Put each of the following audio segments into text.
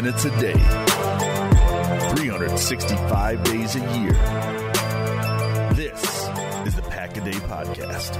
minutes a day, 365 days a year. This is the Pack-A-Day Podcast.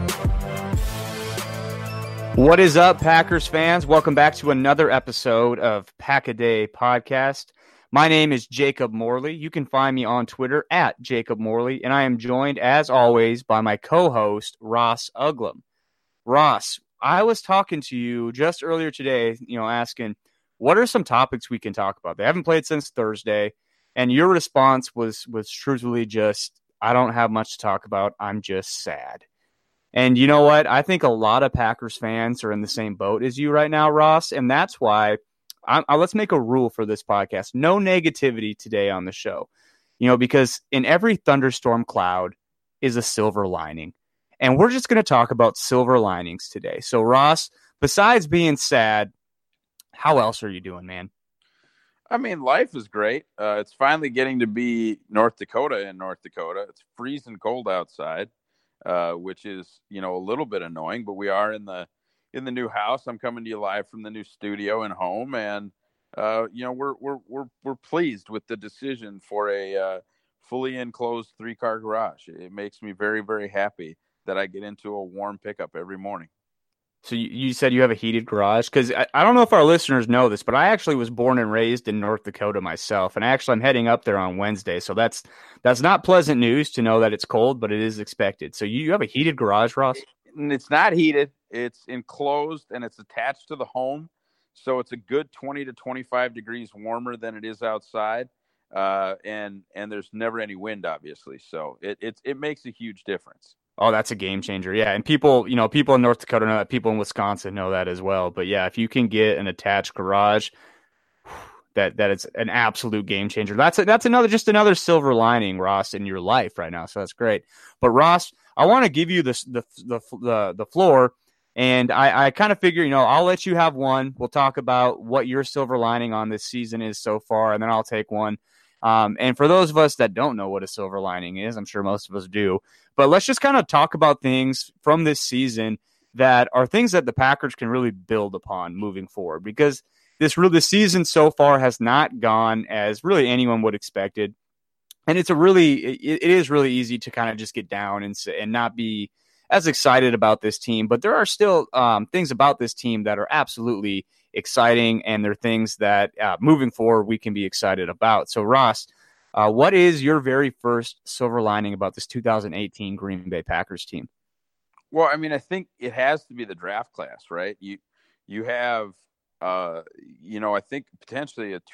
What is up, Packers fans? Welcome back to another episode of Pack-A-Day Podcast. My name is Jacob Morley. You can find me on Twitter at Jacob Morley, and I am joined, as always, by my co-host, Ross Uglum. Ross, I was talking to you just earlier today, asking, what are some topics we can talk about? They haven't played since Thursday, and your response was truthfully just, I don't have much to talk about. I'm just sad. And you know what? I think a lot of Packers fans are in the same boat as you right now, Ross, and that's why let's make a rule for this podcast. No negativity today on the show, because in every thunderstorm cloud is a silver lining. And we're just going to talk about silver linings today. So, Ross, besides being sad, how else are you doing, man? I mean, life is great. It's finally getting to be North Dakota in North Dakota. It's freezing cold outside, which is, a little bit annoying, but we are in the new house. I'm coming to you live from the new studio and home, and we're pleased with the decision for a fully enclosed 3-car garage. It makes me very, very happy that I get into a warm pickup every morning. So you said you have a heated garage? Because I don't know if our listeners know this, but I actually was born and raised in North Dakota myself, and I'm heading up there on Wednesday. So that's not pleasant news to know that it's cold, but it is expected. So you have a heated garage, Ross? It's not heated. It's enclosed, and it's attached to the home. So it's a good 20 to 25 degrees warmer than it is outside. And there's never any wind, obviously. So it makes a huge difference. Oh, that's a game changer. Yeah. And people in North Dakota know that, people in Wisconsin know that as well. But yeah, if you can get an attached garage, that is an absolute game changer. That's another silver lining, Ross, in your life right now. So that's great. But Ross, I want to give you the floor, and I kind of figure, I'll let you have one. We'll talk about what your silver lining on this season is so far, and then I'll take one. And for those of us that don't know what a silver lining is, I'm sure most of us do, but let's just kind of talk about things from this season that are things that the Packers can really build upon moving forward, because this season so far has not gone as really anyone would expected. And it is really easy to kind of just get down and not be as excited about this team, but there are still things about this team that are absolutely exciting, and they're things that moving forward we can be excited about. So, Ross, what is your very first silver lining about this 2018 Green Bay Packers team? Well, I mean, I think it has to be the draft class, right? You have, I think potentially a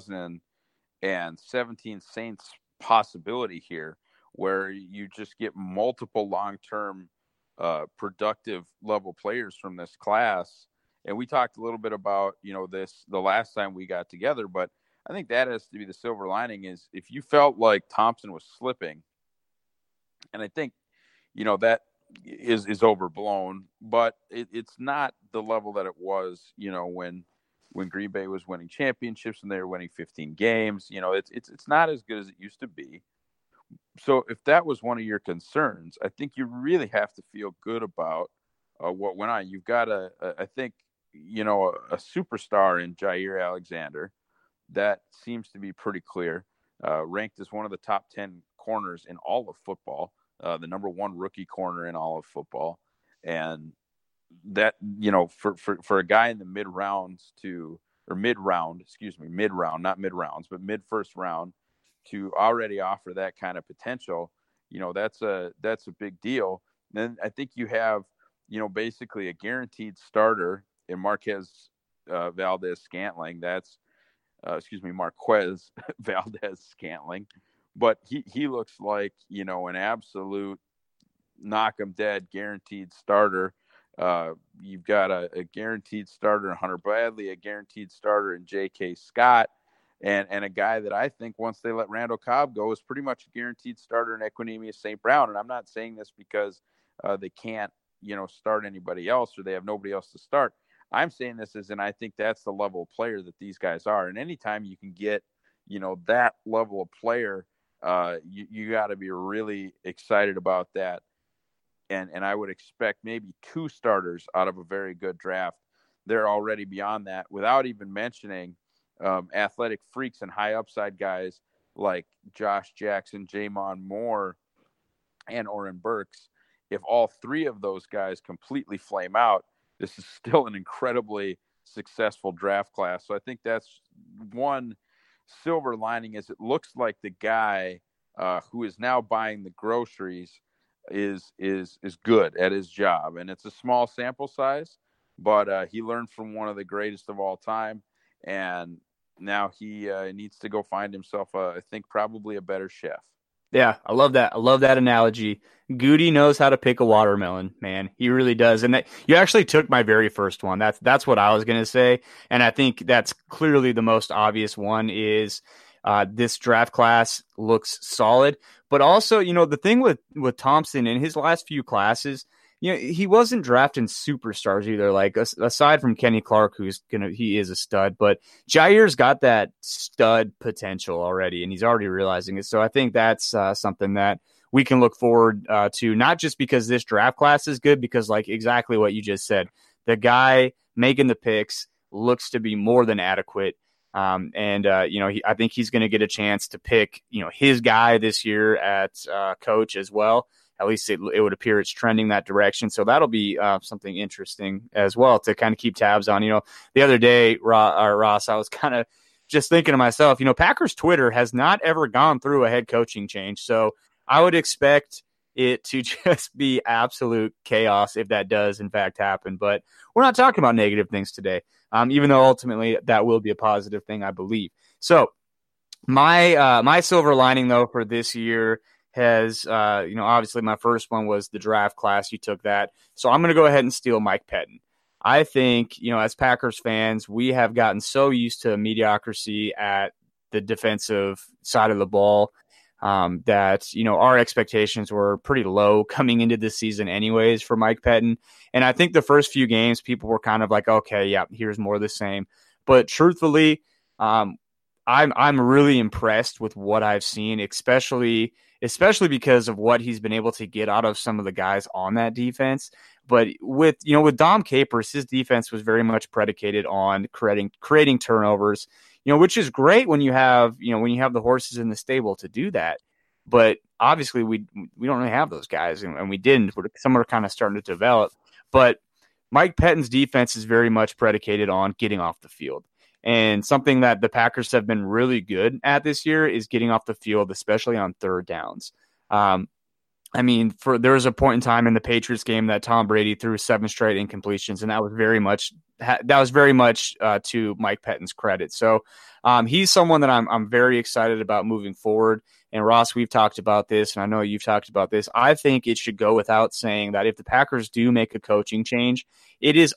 2017 Saints possibility here, where you just get multiple long-term productive level players from this class. And we talked a little bit about, this the last time we got together, but I think that has to be the silver lining, is if you felt like Thompson was slipping, and I think, that is overblown, but it's not the level that it was, when Green Bay was winning championships and they were winning 15 games. It's not as good as it used to be. So if that was one of your concerns, I think you really have to feel good about what went on. You've got a superstar in Jair Alexander that seems to be pretty clear, ranked as one of the top 10 corners in all of football, the number one rookie corner in all of football. And that, for a guy in the mid-round, not mid-rounds, but mid-first round, to already offer that kind of potential, that's a big deal. Then I think you have, basically a guaranteed starter in Marquez Valdez-Scantling. Marquez Valdez-Scantling. But he looks like, an absolute knock 'em dead guaranteed starter. You've got a guaranteed starter in Hunter Bradley, a guaranteed starter in J.K. Scott, and a guy that I think once they let Randall Cobb go is pretty much a guaranteed starter in Equanimeous St. Brown. And I'm not saying this because they can't, start anybody else or they have nobody else to start. I'm saying this and I think that's the level of player that these guys are. And anytime you can get, that level of player, you got to be really excited about that. And I would expect maybe 2 starters out of a very good draft. They're already beyond that, without even mentioning athletic freaks and high upside guys like Josh Jackson, Jamon Moore, and Oren Burks, if all three of those guys completely flame out, this is still an incredibly successful draft class. So I think that's one silver lining, is it looks like the guy who is now buying the groceries is good at his job. And it's a small sample size, but he learned from one of the greatest of all time. And now he needs to go find himself, I think, probably a better chef. Yeah, I love that. I love that analogy. Goody knows how to pick a watermelon, man. He really does. And that, you actually took my very first one. That's what I was going to say. And I think that's clearly the most obvious one is this draft class looks solid. But also, the thing with Thompson in his last few classes, he wasn't drafting superstars either. Like aside from Kenny Clark, he is a stud, but Jair's got that stud potential already, and he's already realizing it. So I think that's something that we can look forward to, not just because this draft class is good, because like exactly what you just said, the guy making the picks looks to be more than adequate. I think he's going to get a chance to pick, his guy this year at coach as well. At least it would appear it's trending that direction. So that'll be something interesting as well to kind of keep tabs on. The other day, Ross, I was kind of just thinking to myself, Packers Twitter has not ever gone through a head coaching change. So I would expect it to just be absolute chaos if that does in fact happen. But we're not talking about negative things today, even though ultimately that will be a positive thing, I believe. So my silver lining, though, for this year has, obviously my first one was the draft class. You took that. So I'm going to go ahead and steal Mike Pettine. I think, as Packers fans, we have gotten so used to mediocrity at the defensive side of the ball that, our expectations were pretty low coming into this season anyways for Mike Pettine. And I think the first few games, people were kind of like, okay, yeah, here's more of the same. But truthfully, I'm really impressed with what I've seen, especially because of what he's been able to get out of some of the guys on that defense. But with Dom Capers, his defense was very much predicated on creating turnovers, which is great when you have the horses in the stable to do that. But obviously we don't really have those guys, and we didn't. Some are kind of starting to develop. But Mike Pettine's defense is very much predicated on getting off the field. And something that the Packers have been really good at this year is getting off the field, especially on third downs. There was a point in time in the Patriots game that Tom Brady threw 7 straight incompletions, and that was very much to Mike Pettine's credit. So he's someone that I'm very excited about moving forward. And Ross, we've talked about this, and I know you've talked about this. I think it should go without saying that if the Packers do make a coaching change, it is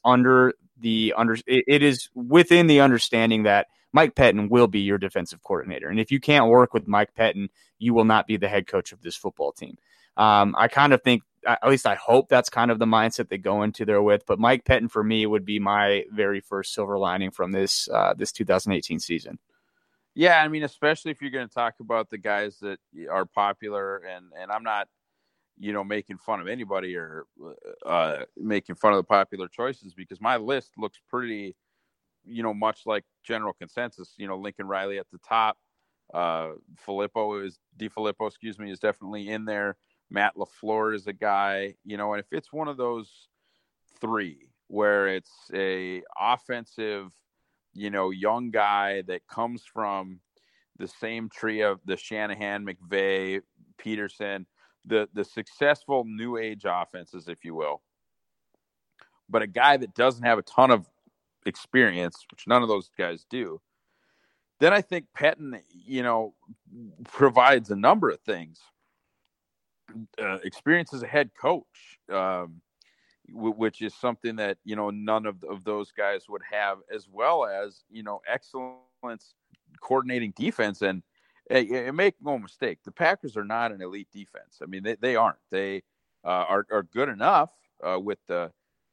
within the understanding that Mike Pettine will be your defensive coordinator. And if you can't work with Mike Pettine, you will not be the head coach of this football team. I kind of think, at least I hope that's kind of the mindset they go into there with. But Mike Pettine, for me, would be my very first silver lining from this 2018 season. Yeah, especially if you're going to talk about the guys that are popular, and I'm not, making fun of anybody or making fun of the popular choices, because my list looks pretty, much like general consensus. Lincoln Riley at the top. DeFilippo is definitely in there. Matt LaFleur is a guy, and if it's one of those three where it's a offensive, young guy that comes from the same tree of the Shanahan, McVay, Peterson, the successful new age offenses, if you will, but a guy that doesn't have a ton of experience, which none of those guys do, then I think Pettine, provides a number of things. Experience as a head coach, which is something that, none of those guys would have, as well as, excellence coordinating defense. And make no mistake, the Packers are not an elite defense. They aren't. They are good enough with the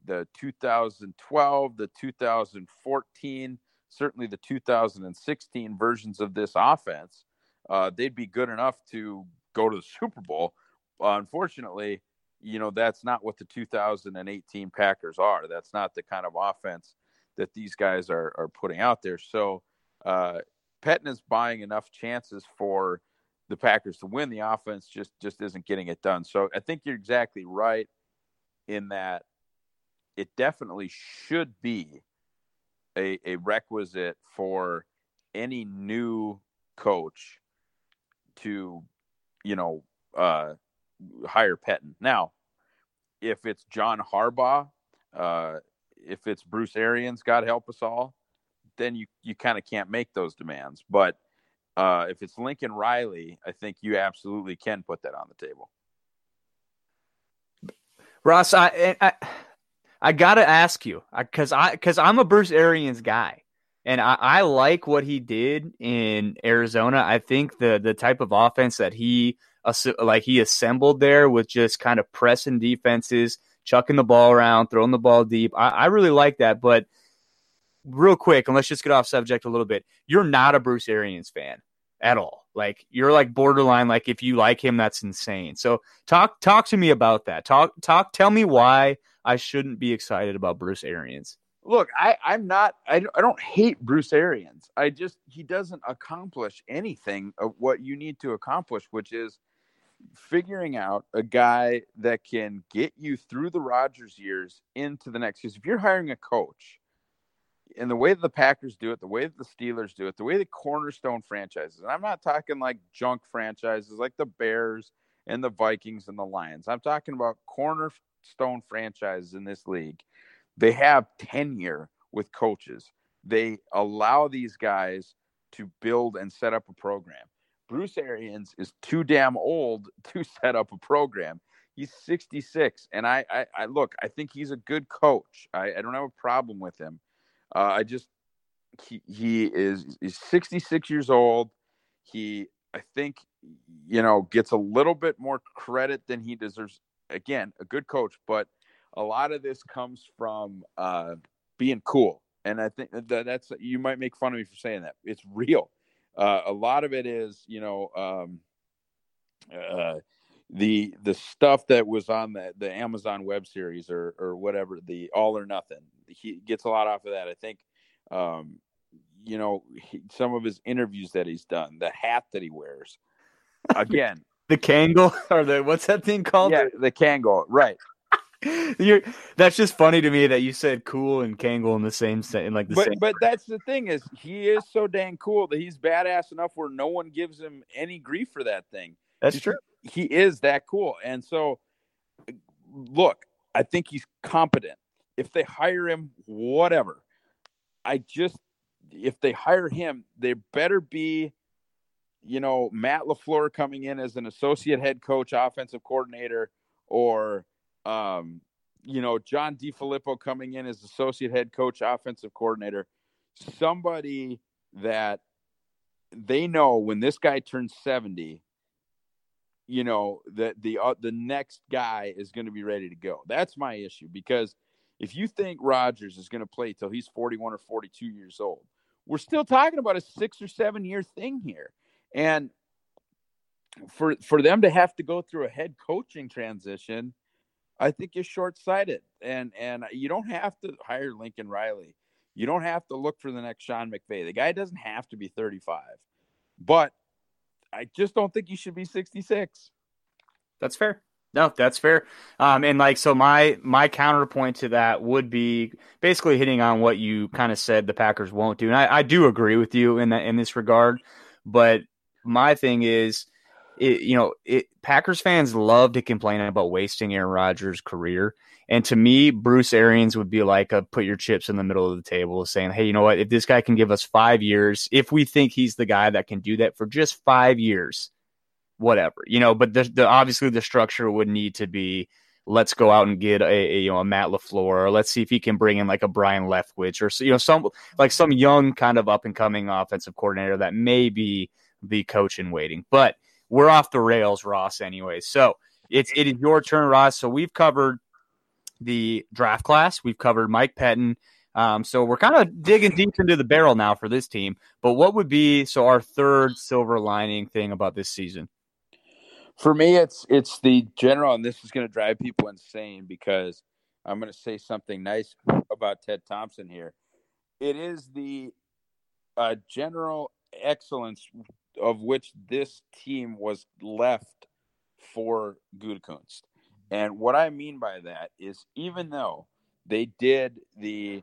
2012, the 2014, certainly the 2016 versions of this offense. They'd be good enough to go to the Super Bowl. Unfortunately, that's not what the 2018 Packers are. That's not the kind of offense that these guys are putting out there. So Pettin is buying enough chances for the Packers to win. The offense just isn't getting it done. So I think you're exactly right in that it definitely should be a requisite for any new coach to, hire Pettin. Now, if it's John Harbaugh, if it's Bruce Arians, God help us all, then you kind of can't make those demands. But if it's Lincoln Riley, I think you absolutely can put that on the table. Ross, I gotta ask you because I'm a Bruce Arians guy, and I like what he did in Arizona. I think the type of offense that he assembled there with just kind of pressing defenses, chucking the ball around, throwing the ball deep. I really like that. But real quick, and let's just get off subject a little bit. You're not a Bruce Arians fan at all. Like, you're like borderline, like, if you like him, that's insane. So talk to me about that. Tell me why I shouldn't be excited about Bruce Arians. Look, I don't hate Bruce Arians. He doesn't accomplish anything of what you need to accomplish, which is figuring out a guy that can get you through the Rodgers years into the next. Because if you're hiring a coach, and the way that the Packers do it, the way that the Steelers do it, the way the cornerstone franchises, and I'm not talking like junk franchises like the Bears and the Vikings and the Lions. I'm talking about cornerstone franchises in this league. They have tenure with coaches. They allow these guys to build and set up a program. Bruce Arians is too damn old to set up a program. He's 66, and I look, I think he's a good coach. I don't have a problem with him. He's 66 years old. He, I think, gets a little bit more credit than he deserves. Again, a good coach, but a lot of this comes from being cool. And I think that's, you might make fun of me for saying that. It's real. A lot of it is, the stuff that was on the Amazon web series or whatever, the All or Nothing. He gets a lot off of that. I think, some of his interviews that he's done, the hat that he wears, again, the Kangol, or what's that thing called? Yeah, the Kangol, right. That's just funny to me that you said cool and Kangol in the same same. But that's the thing, is he is so dang cool that he's badass enough where no one gives him any grief for that thing. That's true. He is that cool. And so, look, I think he's competent. If they hire him, whatever. If they hire him, there better be, Matt LaFleur coming in as an associate head coach, offensive coordinator, or, John DeFilippo coming in as associate head coach, offensive coordinator. Somebody that they know when this guy turns 70, that the next guy is going to be ready to go. That's my issue, because if you think Rodgers is going to play till he's 41 or 42 years old, we're still talking about a 6 or 7 year thing here. And for them to have to go through a head coaching transition, I think is short-sighted. And you don't have to hire Lincoln Riley. You don't have to look for the next Sean McVay. The guy doesn't have to be 35. But I just don't think you should be 66. That's fair. No, that's fair. So my counterpoint to that would be basically hitting on what you kind of said the Packers won't do. And I do agree with you in this regard. But my thing is, Packers fans love to complain about wasting Aaron Rodgers' career. And to me, Bruce Arians would be like put your chips in the middle of the table, saying, hey, you know what? If this guy can give us 5 years, if we think he's the guy that can do that for just 5 years, whatever, but obviously the structure would need to be, let's go out and get a Matt LaFleur, or let's see if he can bring in like a Brian Leftwich, or some young kind of up and coming offensive coordinator that may be the coach in waiting. But we're off the rails, Ross, anyway. So it is your turn, Ross. So we've covered the draft class. We've covered Mike Pettin. So we're kind of digging deep into the barrel now for this team. But what would be our third silver lining thing about this season? For me, it's the general, and this is going to drive people insane because I'm going to say something nice about Ted Thompson here. It is the general excellence of which this team was left for Gutekunst. And what I mean by that is, even though they did the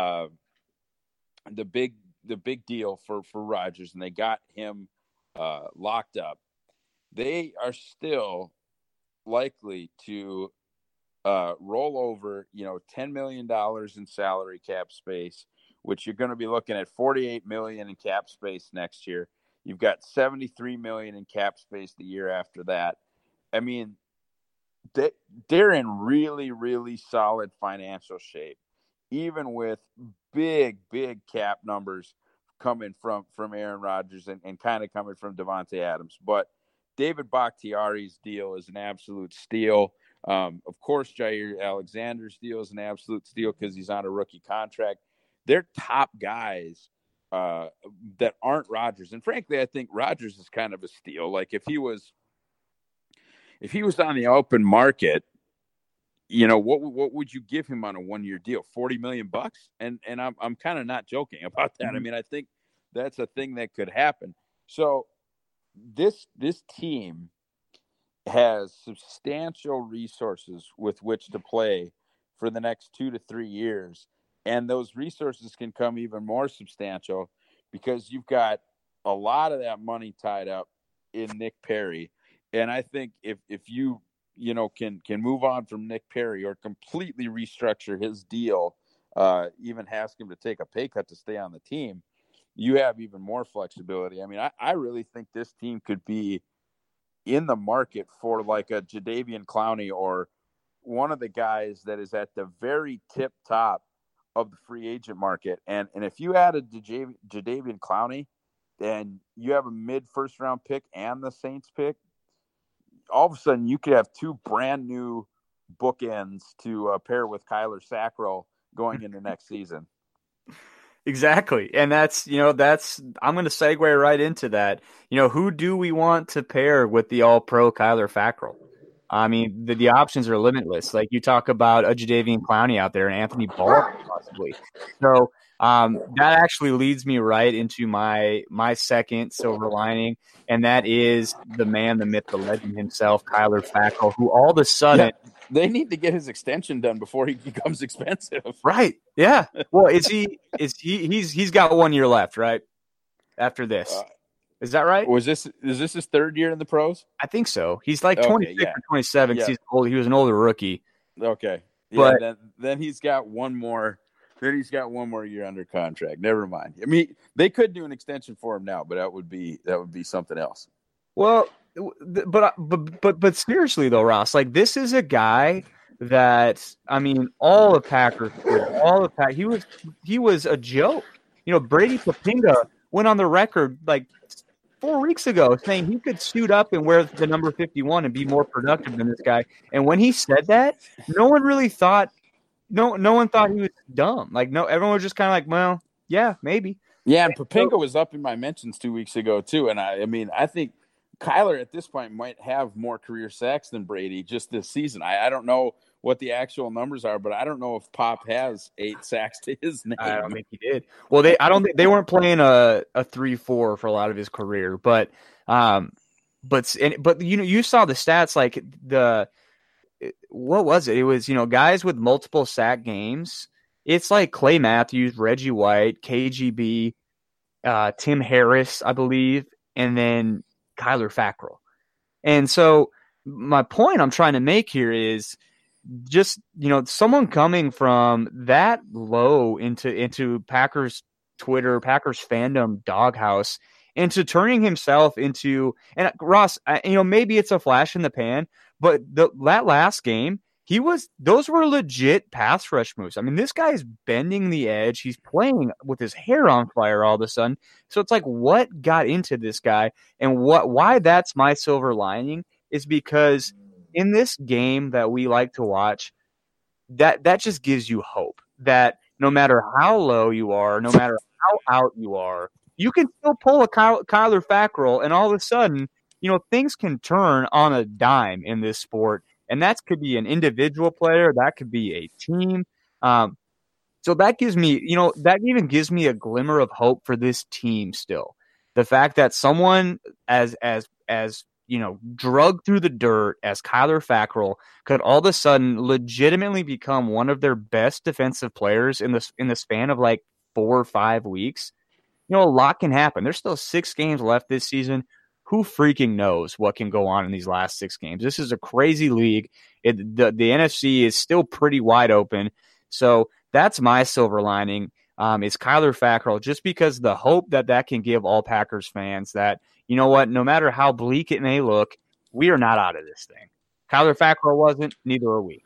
big deal for Rodgers and they got him locked up, they are still likely to roll over, $10 million in salary cap space, which you're going to be looking at $48 million in cap space next year. You've got $73 million in cap space the year after that. I mean, they're in really, really solid financial shape, even with big cap numbers coming from Aaron Rodgers and kind of coming from Davante Adams. But David Bakhtiari's deal is an absolute steal. Of course, Jair Alexander's deal is an absolute steal because he's on a rookie contract. They're top guys that aren't Rodgers. And frankly, I think Rodgers is kind of a steal. Like if he was on the open market, what would you give him on a 1-year deal? $40 million bucks? And I'm kind of not joking about that. I mean, I think that's a thing that could happen. So this team has substantial resources with which to play for the next 2 to 3 years. And those resources can come even more substantial because you've got a lot of that money tied up in Nick Perry. And I think if you can move on from Nick Perry or completely restructure his deal, even ask him to take a pay cut to stay on the team, you have even more flexibility. I mean, I really think this team could be in the market for like a Jadeveon Clowney or one of the guys that is at the very tip top of the free agent market. And if you added Jadeveon Clowney, then you have a mid-first round pick and the Saints pick. All of a sudden, you could have 2 brand new bookends to pair with Kyler Fackrell going into next season. Exactly. And I'm going to segue right into that. Who do we want to pair with the all-pro Kyler Fackrell? I mean, the options are limitless. Like you talk about a Jadeveon Clowney out there and Anthony Barr possibly. So that actually leads me right into my second silver lining, and that is the man, the myth, the legend himself, Kyler Fackrell, who all of a sudden they need to get his extension done before he becomes expensive. Right. Yeah. Well, he's got 1 year left, right? After this. Is that right? Is this his third year in the pros? I think so. He's like 26 or 27. Yeah. He's old. He was an older rookie. Okay. Yeah, but then he's got one more. Then he's got 1 more year under contract. Never mind. I mean, they could do an extension for him now, but that would be something else. Well, but seriously though, Ross, like this is a guy that, I mean, all of Packers, he was a joke. Brady Papinga went on the record like 4 weeks ago saying he could suit up and wear the number 51 and be more productive than this guy. And when he said that, no one really thought. No one thought he was dumb. Like, no, everyone was just kind of like, well, yeah, maybe. Yeah, and Papinga was up in my mentions 2 weeks ago too. And I mean, I think Kyler at this point might have more career sacks than Brady just this season. I don't know what the actual numbers are, but I don't know if Pop has 8 sacks to his name. I don't think he did. Well, they weren't playing a 3-4 for a lot of his career, but you saw the stats, like what was it? It was, guys with multiple sack games. It's like Clay Matthews, Reggie White, KGB, Tim Harris, I believe, and then Kyler Fackrell. And so my point I'm trying to make here is just, someone coming from that low into Packers Twitter, Packers fandom doghouse, into turning himself into, and Ross, maybe it's a flash in the pan, but that last game, those were legit pass rush moves. I mean, this guy is bending the edge. He's playing with his hair on fire all of a sudden. So it's like, what got into this guy, and why that's my silver lining is because in this game that we like to watch, that just gives you hope that no matter how low you are, no matter how out you are, you can still pull a Kyler Fackrell, and all of a sudden, things can turn on a dime in this sport. And that could be an individual player. That could be a team. So So that gives me, that even gives me a glimmer of hope for this team still. The fact that someone as drugged through the dirt as Kyler Fackrell could all of a sudden legitimately become one of their best defensive players in the span of like 4 or 5 weeks. A lot can happen. There's still 6 games left this season. Who freaking knows what can go on in these last 6 games? This is a crazy league. The NFC is still pretty wide open. So that's my silver lining. Is Kyler Fackrell, just because the hope that can give all Packers fans that, you know what, no matter how bleak it may look, we are not out of this thing. Kyler Fackrell wasn't, neither are we.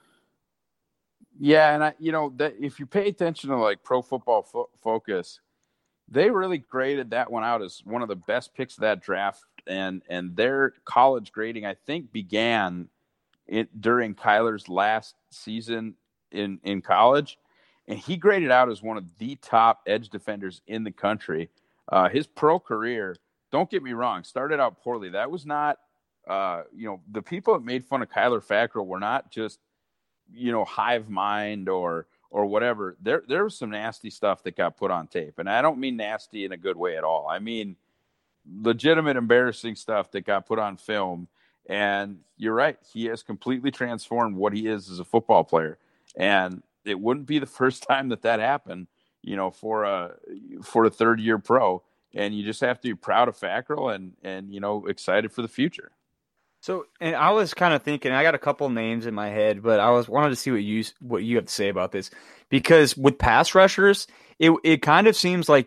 Yeah, and that if you pay attention to like Pro Football Focus, they really graded that one out as one of the best picks of that draft, and their college grading, I think, began during Kyler's last season in college. And he graded out as one of the top edge defenders in the country. His pro career, don't get me wrong, started out poorly. That was not, the people that made fun of Kyler Fackrell were not just, hive mind or whatever. There was some nasty stuff that got put on tape. And I don't mean nasty in a good way at all. I mean legitimate embarrassing stuff that got put on film. And you're right. He has completely transformed what he is as a football player. And it wouldn't be the first time that happened, for a third-year pro. And you just have to be proud of Fackrell and excited for the future. So, and I was kind of thinking, I got a couple names in my head, but I wanted to see what you have to say about this, because with pass rushers, it kind of seems like,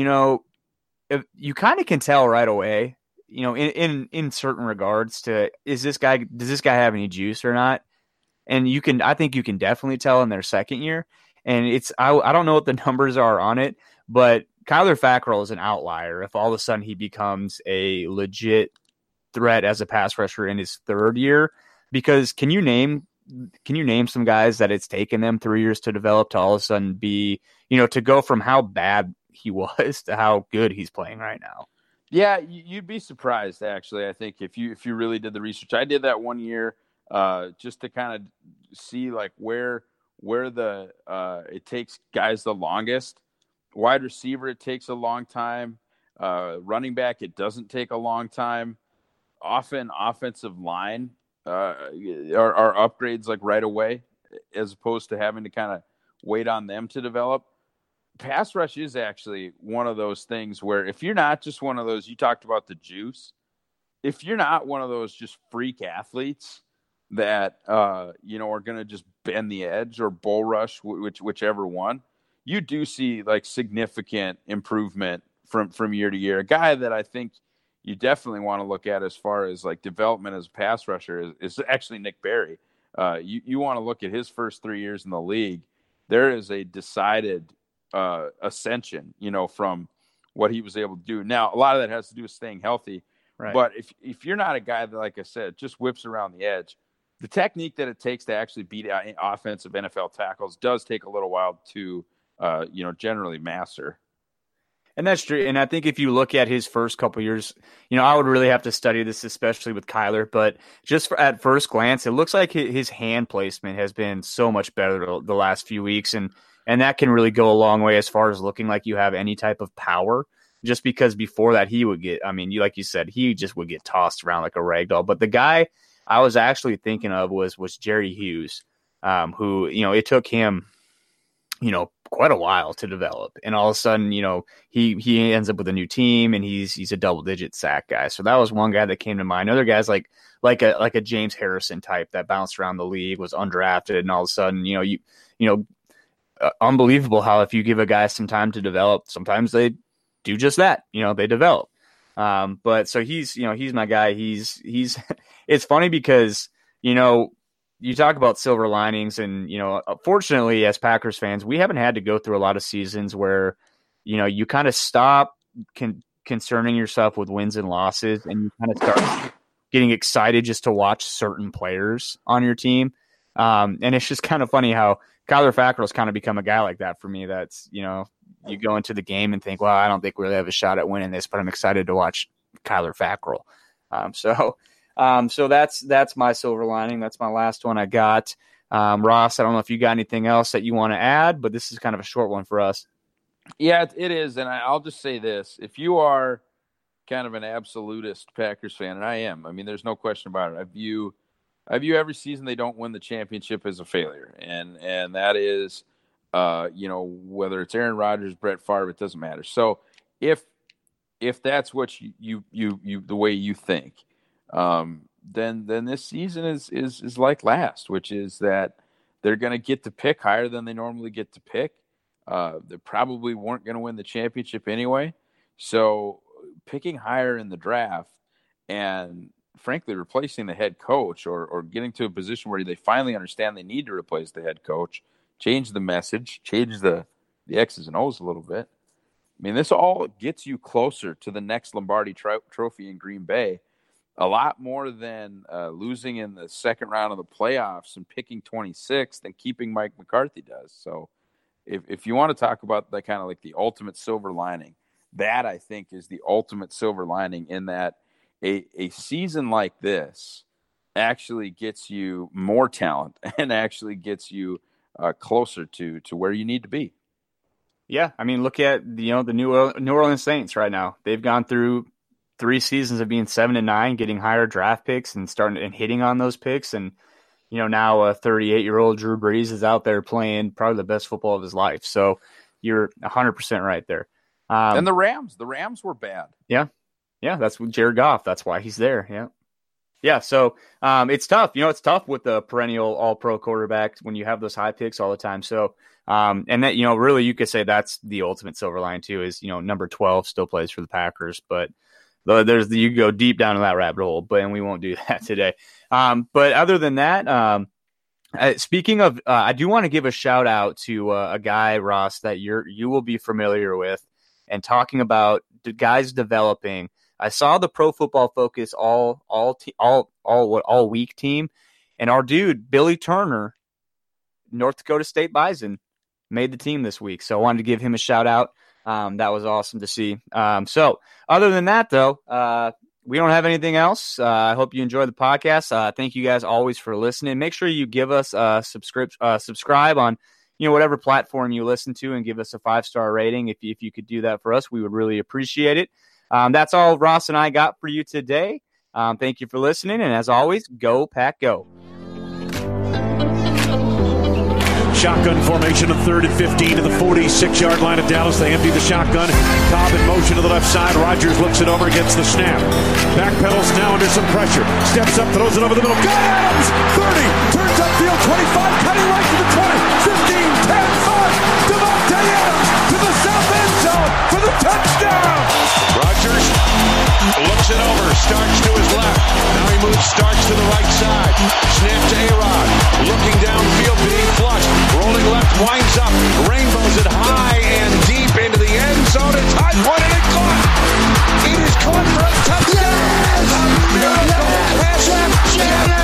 if you kind of can tell right away, in certain regards to, does this guy have any juice or not? And I think you can definitely tell in their second year. And I don't know what the numbers are on it, but Kyler Fackrell is an outlier if all of a sudden he becomes a legit threat as a pass rusher in his third year. Because can you name some guys that it's taken them 3 years to develop to all of a sudden be, to go from how bad he was to how good he's playing right now? Yeah, you'd be surprised, actually. I think if you really did the research. I did that 1 year. Just to kind of see like where the it takes guys the longest. Wide receiver, it takes a long time. Running back, it doesn't take a long time. Often offensive line are upgrades like right away, as opposed to having to kind of wait on them to develop. Pass rush is actually one of those things where if you're not just one of those, you talked about the juice. If you're not one of those just freak athletes that are going to just bend the edge or bull rush, whichever one, you do see like significant improvement from year to year. A guy that I think you definitely want to look at as far as like development as a pass rusher is actually Nick Berry. You want to look at his first 3 years in the league. There is a decided ascension, from what he was able to do. Now, a lot of that has to do with staying healthy. Right. But if you're not a guy that, like I said, just whips around the edge, the technique that it takes to actually beat offensive NFL tackles does take a little while to, generally master. And that's true. And I think if you look at his first couple years, I would really have to study this, especially with Kyler. But just at first glance, it looks like his hand placement has been so much better the last few weeks. And that can really go a long way as far as looking like you have any type of power. Just because before that he would get, like you said, he just would get tossed around like a rag doll. But the guy I was actually thinking of was Jerry Hughes, who, it took him, quite a while to develop. And all of a sudden, he ends up with a new team and he's a double-digit sack guy. So that was one guy that came to mind. Other guys like a James Harrison type that bounced around the league, was undrafted, and all of a sudden, unbelievable how if you give a guy some time to develop, sometimes they do just that. They develop. But so he's my guy. He's it's funny because, you talk about silver linings and, fortunately as Packers fans, we haven't had to go through a lot of seasons where, you kind of stop concerning yourself with wins and losses and you kind of start getting excited just to watch certain players on your team. And it's just kind of funny how Kyler Fackrell's kind of become a guy like that for me. That's, you go into the game and think, well, I don't think we really have a shot at winning this, but I'm excited to watch Kyler Fackrell. So that's my silver lining. That's my last one I got. Ross, I don't know if you got anything else that you want to add, but this is kind of a short one for us. Yeah, it is. And I'll just say this. If you are kind of an absolutist Packers fan, and I am, I mean, there's no question about it. I view every season they don't win the championship as a failure. And that is, whether it's Aaron Rodgers, Brett Favre, it doesn't matter. So if that's what you the way you think, then this season is like last, which is that they're going to get to pick higher than they normally get to pick. They probably weren't going to win the championship anyway. So picking higher in the draft and frankly replacing the head coach or getting to a position where they finally understand they need to replace the head coach, change the message, change the X's and O's a little bit. I mean, this all gets you closer to the next Lombardi trophy in Green Bay, a lot more than losing in the second round of the playoffs and picking 26th and keeping Mike McCarthy does. So if you want to talk about that kind of like the ultimate silver lining, that I think is the ultimate silver lining, in that a season like this actually gets you more talent and actually gets you closer to where you need to be. Yeah, I mean, look at the New Orleans Saints right now. They've gone through 3 seasons of being 7-9, getting higher draft picks and starting and hitting on those picks. And now a 38-year-old Drew Brees is out there playing probably the best football of his life. So you're 100% right there. And the Rams were bad. Yeah, that's with Jared Goff. That's why he's there. Yeah. So it's tough. It's tough with the perennial All-Pro quarterback when you have those high picks all the time. So and that really you could say that's the ultimate silver line too. Is number 12 still plays for the Packers, but you go deep down in that rabbit hole. But we won't do that today. But other than that, speaking of, I do want to give a shout out to a guy, Ross, that you will be familiar with, and talking about the guys developing. I saw the Pro Football Focus all week team, and our dude Billy Turner, North Dakota State Bison, made the team this week. So I wanted to give him a shout out. That was awesome to see. So other than that, though, we don't have anything else. I hope you enjoyed the podcast. Thank you guys always for listening. Make sure you give us a subscribe on whatever platform you listen to, and give us a 5-star rating. If you could do that for us, we would really appreciate it. That's all Ross and I got for you today. Thank you for listening, and as always, go Pack Go. Shotgun formation on 3rd and 15 to the 46-yard line of Dallas. They empty the shotgun. Cobb in motion to the left side. Rodgers looks it over, gets the snap. Backpedals now under some pressure. Steps up, throws it over the middle. Got Adams! 30! Turns upfield, 25, cutting right to the 20, 15, 10, 5. Devontae Adams to the south end zone for the touchdown! Rodgers looks it over, starts to his left. Now he moves, starts to the right side. Snap to A-Rod. Looking downfield, being flushed. Rolling left, winds up. Rainbows it high and deep into the end zone. It's high pointed and caught. It is caught for a touchdown. Yes! A miracle. Yes!